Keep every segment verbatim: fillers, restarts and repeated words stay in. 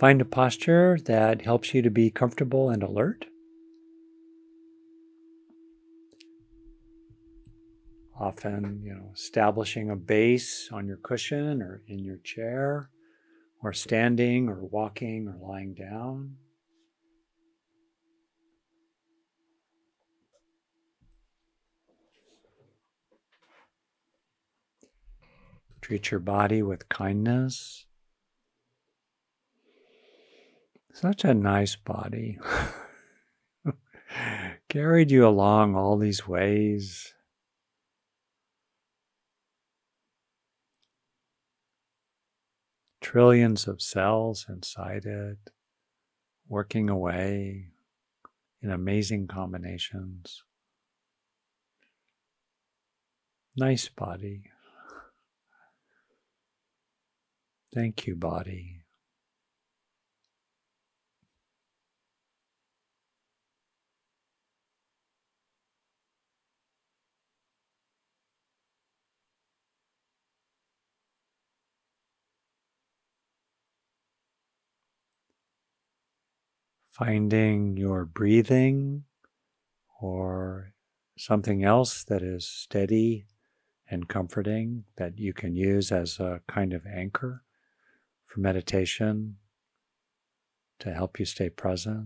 Find a posture that helps you to be comfortable and alert. Often, you know, establishing a base on your cushion or in your chair, or standing or walking or lying down. Treat your body with kindness. Such a nice body. Carried you along all these ways. Trillions of cells inside it, working away in amazing combinations. Nice body. Thank you, body. Finding your breathing or something else that is steady and comforting that you can use as a kind of anchor for meditation to help you stay present.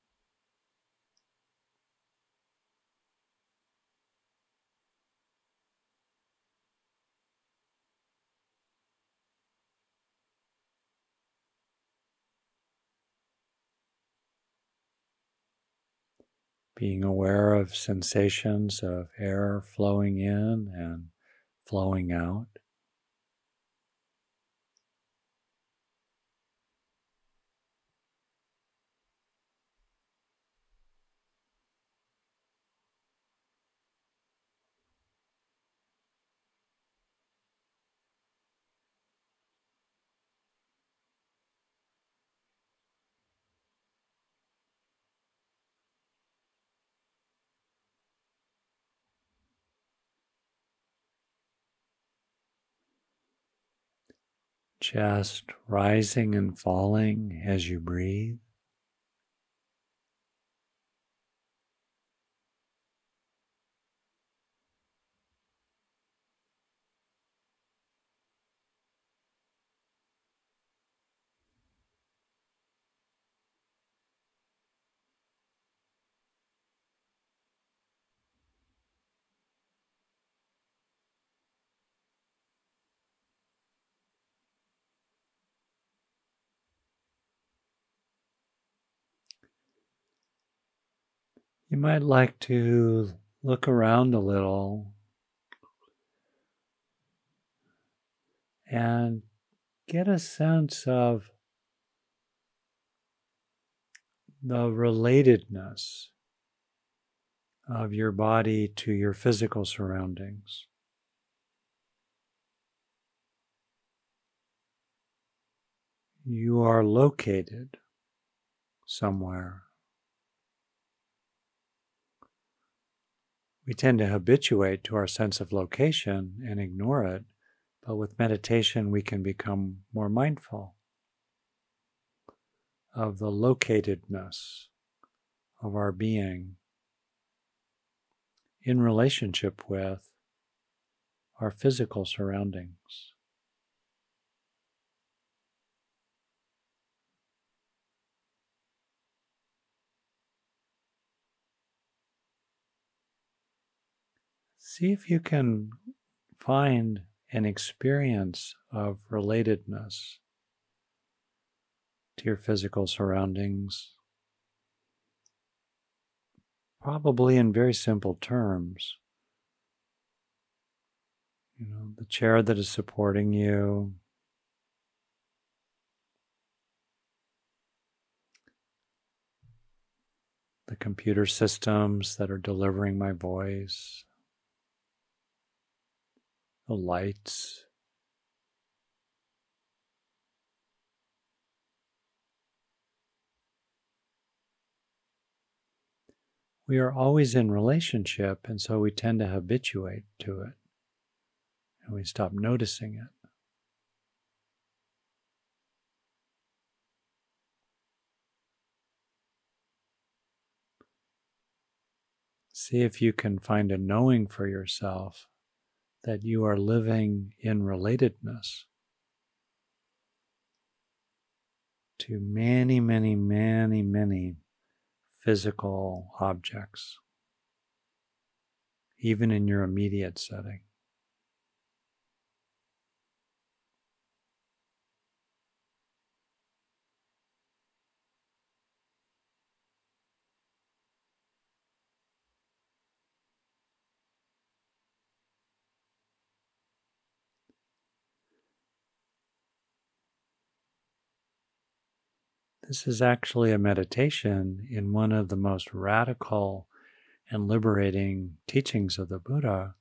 Being aware of sensations of air flowing in and flowing out. Chest rising and falling as you breathe. You might like to look around a little and get a sense of the relatedness of your body to your physical surroundings. You are located somewhere. We tend to habituate to our sense of location and ignore it, but with meditation we can become more mindful of the locatedness of our being in relationship with our physical surroundings. See if you can find an experience of relatedness to your physical surroundings, probably in very simple terms. You know, the chair that is supporting you, the computer systems that are delivering my voice, the lights. We are always in relationship, and so we tend to habituate to it, and we stop noticing it. See if you can find a knowing for yourself that you are living in relatedness to many, many, many, many physical objects, even in your immediate setting. This is actually a meditation in one of the most radical and liberating teachings of the Buddha.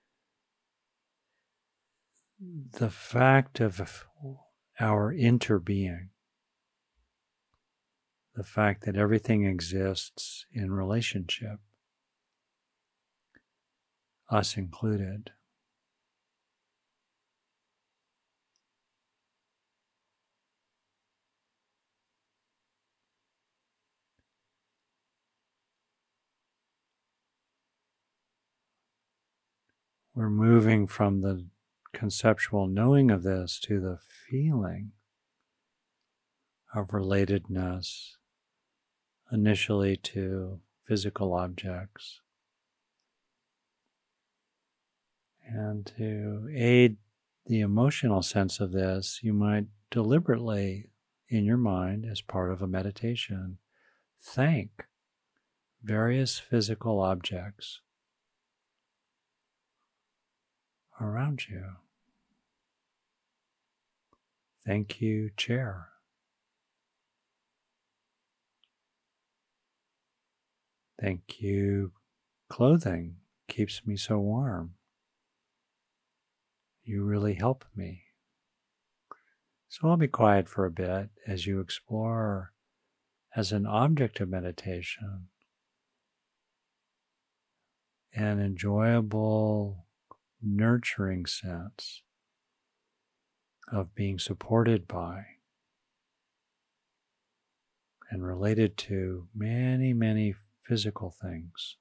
The fact of our interbeing, the fact that everything exists in relationship, us included. We're moving from the conceptual knowing of this to the feeling of relatedness, initially to physical objects. And to aid the emotional sense of this, you might deliberately, in your mind, as part of a meditation, thank various physical objects around you. Thank you, chair. Thank you, clothing. Keeps me so warm. You really help me. So I'll be quiet for a bit as you explore as an object of meditation an enjoyable, nurturing sense of being supported by and related to many, many physical things.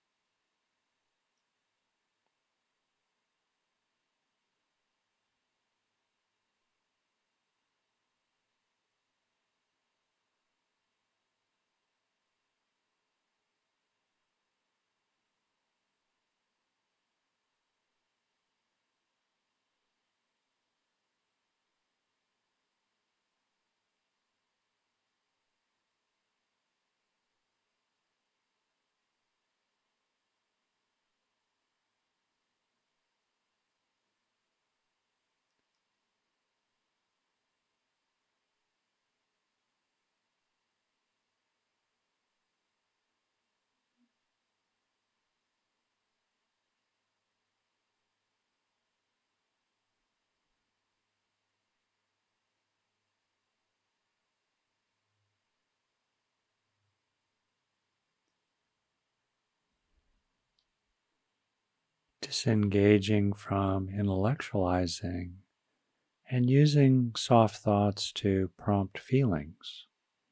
Disengaging from intellectualizing and using soft thoughts to prompt feelings,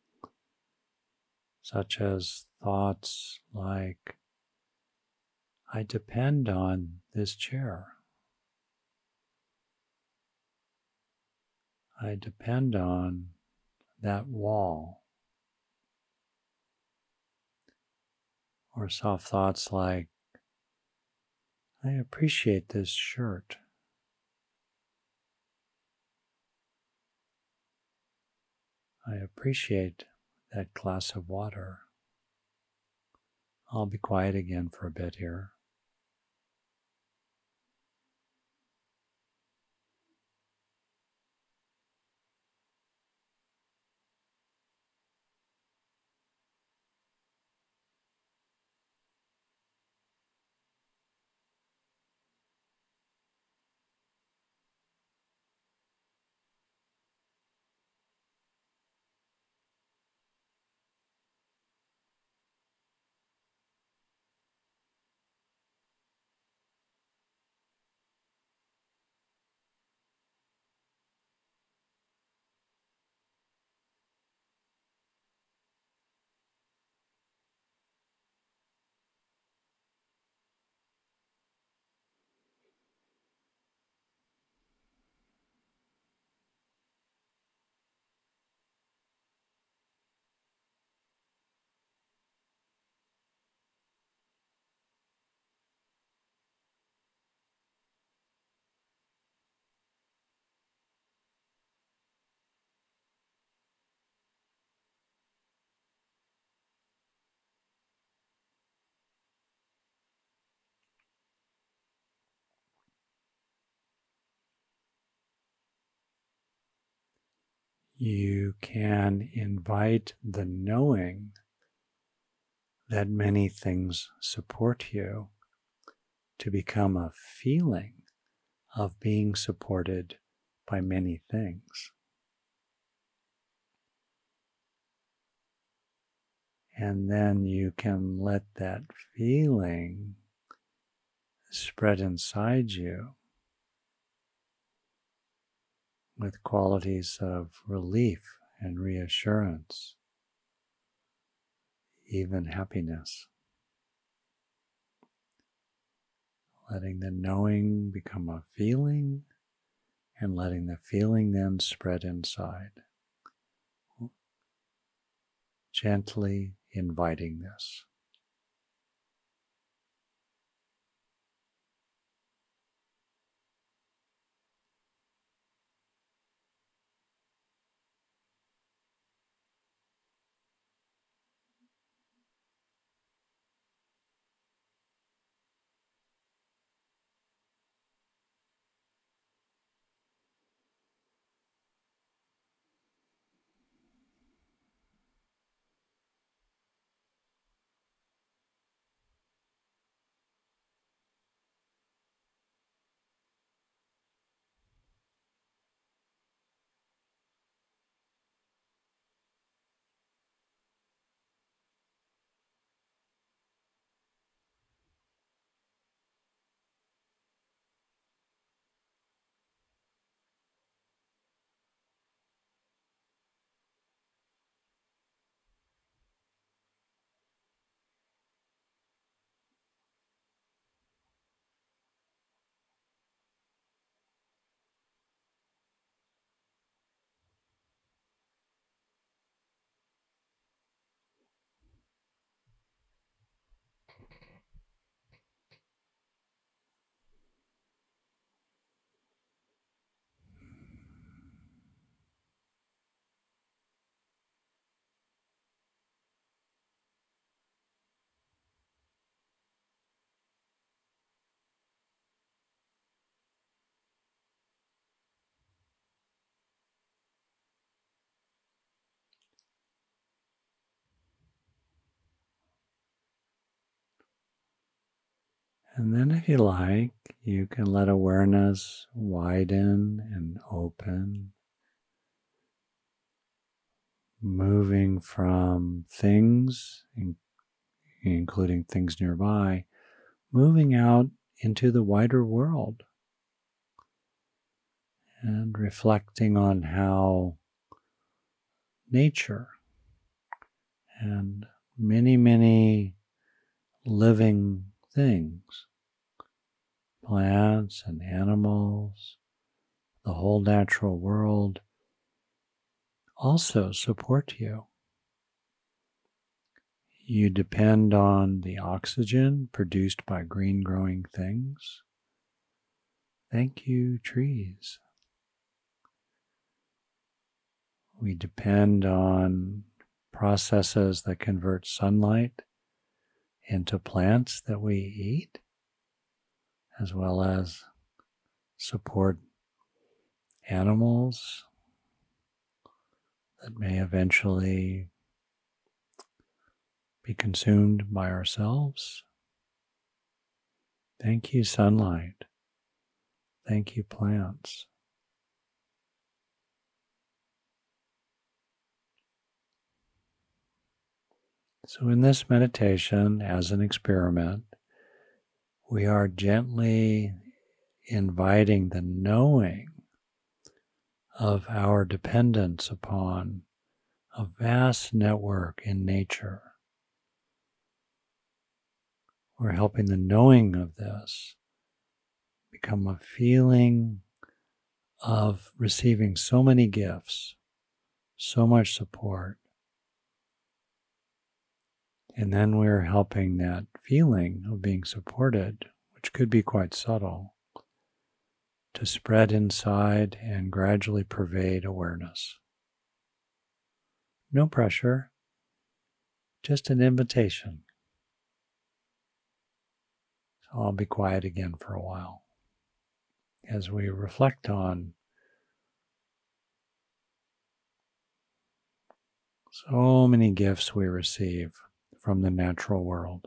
such as thoughts like, I depend on this chair. I depend on that wall. Or soft thoughts like, I appreciate this shirt. I appreciate that glass of water. I'll be quiet again for a bit here. you can invite the knowing that many things support you to become a feeling of being supported by many things. And then you can let that feeling spread inside you with qualities of relief and reassurance, even happiness. Letting the knowing become a feeling and letting the feeling then spread inside. Gently inviting this. And then if you like, you can let awareness widen and open, moving from things, including things nearby, moving out into the wider world and reflecting on how nature and many, many living things, plants and animals, the whole natural world, also support you. You depend on the oxygen produced by green growing things. Thank you, trees. We depend on processes that convert sunlight into plants that we eat, as well as support animals that may eventually be consumed by ourselves. Thank you, sunlight. Thank you, plants. So in this meditation, as an experiment, we are gently inviting the knowing of our dependence upon a vast network in nature. We're helping the knowing of this become a feeling of receiving so many gifts, so much support. And then we're helping that feeling of being supported, which could be quite subtle, to spread inside and gradually pervade awareness. No pressure, just an invitation. So I'll be quiet again for a while as we reflect on So many gifts we receive from the natural world.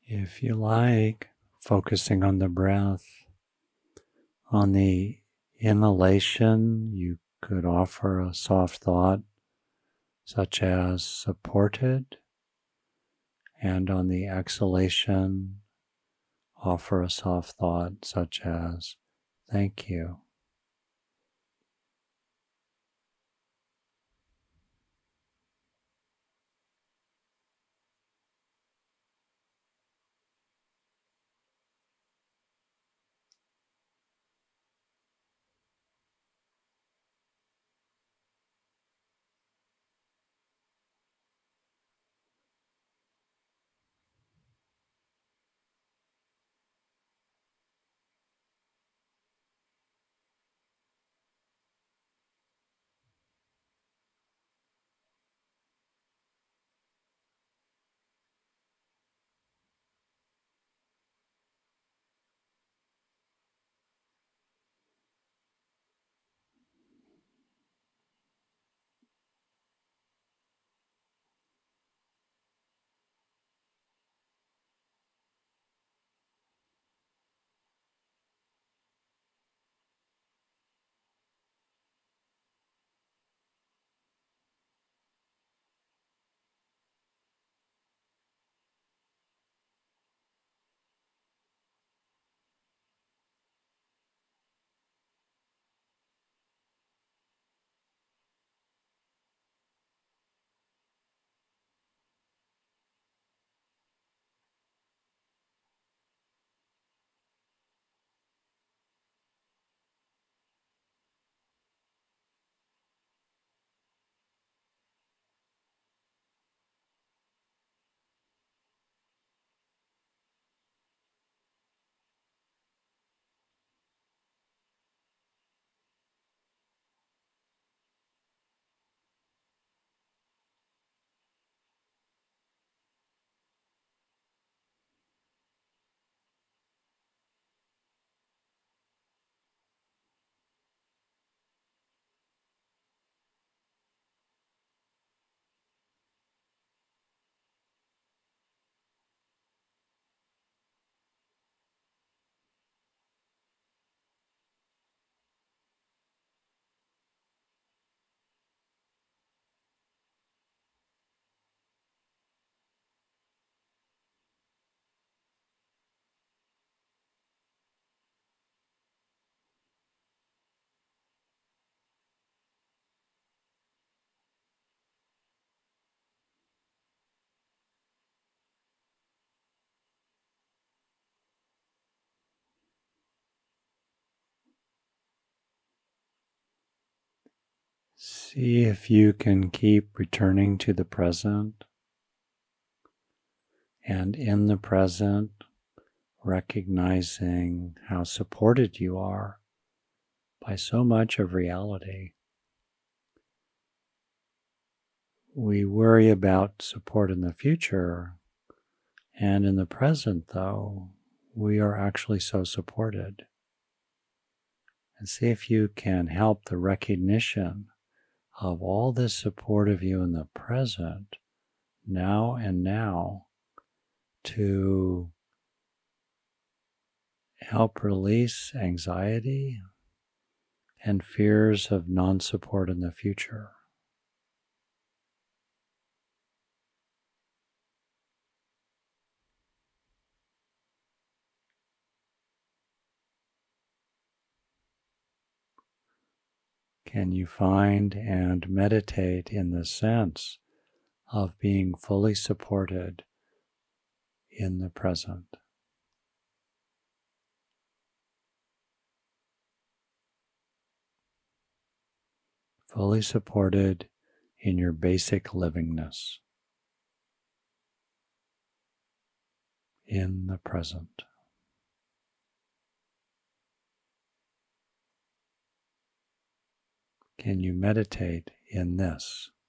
If you like, focusing on the breath, on the inhalation, you could offer a soft thought such as supported, and on the exhalation, offer a soft thought such as thank you. See if you can keep returning to the present, and in the present, recognizing how supported you are by so much of reality. We worry about support in the future, and in the present, though, we are actually so supported. And see if you can help the recognition of all this support of you in the present, now and now, to help release anxiety and fears of non-support in the future. Can you find and meditate in the sense of being fully supported in the present? Fully supported in your basic livingness in the present. Can you meditate in this?